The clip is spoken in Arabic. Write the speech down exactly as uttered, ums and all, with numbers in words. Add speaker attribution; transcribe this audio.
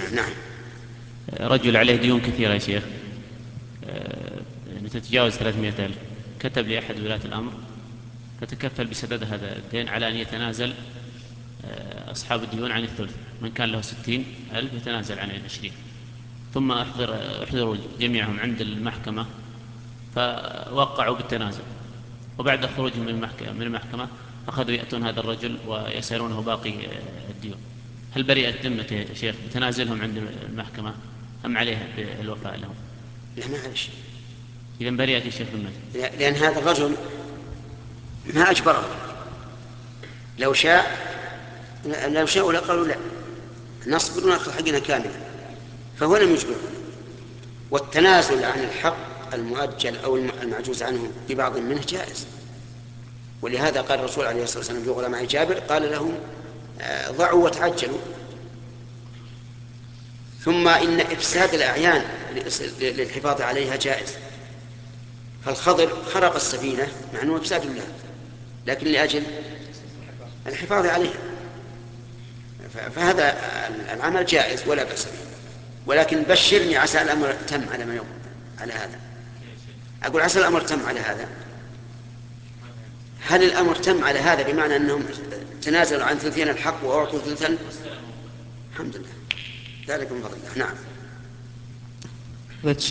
Speaker 1: نعم.
Speaker 2: رجل عليه ديون كثيرة يا شيخ، تتجاوز ثلاثمائة ألف، كتب لأحد ولاة الأمر فتكفل بسداد هذا الدين على أن يتنازل أصحاب الديون عن الثلث، من كان له ستين ألف يتنازل عن العشرين، ثم أحضر أحضروا جميعهم عند المحكمة فوقعوا بالتنازل، وبعد خروجهم من المحكمة, من المحكمة أخذوا يأتون هذا الرجل ويسألونه باقي الديون. هل برئت ذمته يا شيخ بتنازلهم عند المحكمة أم عليه بالوفاء لهم؟
Speaker 1: لا معلش.
Speaker 2: إذن برئت يا شيخ ذمته،
Speaker 1: لأن هذا الرجل ما أجبره. لو شاء لو شاءوا لقالوا لا نصبر ونأخذ حقنا كاملا، فهو لم يجبره. والتنازل عن الحق المؤجل أو المعجوز عنه ببعض منه جائز، ولهذا قال الرسول عليه الصلاة والسلام في غلام جابر قال لهم ضعوا وتعجلوا. ثم إن إفساد الأعيان للحفاظ عليها جائز، فالخضر خرق السفينة مع أنه إفساد لها لكن لأجل الحفاظ عليها، فهذا العمل جائز ولا بأس به. ولكن بشرني عسى الأمر تم على ما يقول على هذا. أقول عسى الأمر تم على هذا. هل الأمر تم على هذا بمعنى أنهم تنازلوا عن ثلثين الحق وأعطوا ثلثا؟ الحمد لله، ذلك من فضل الله. نعم.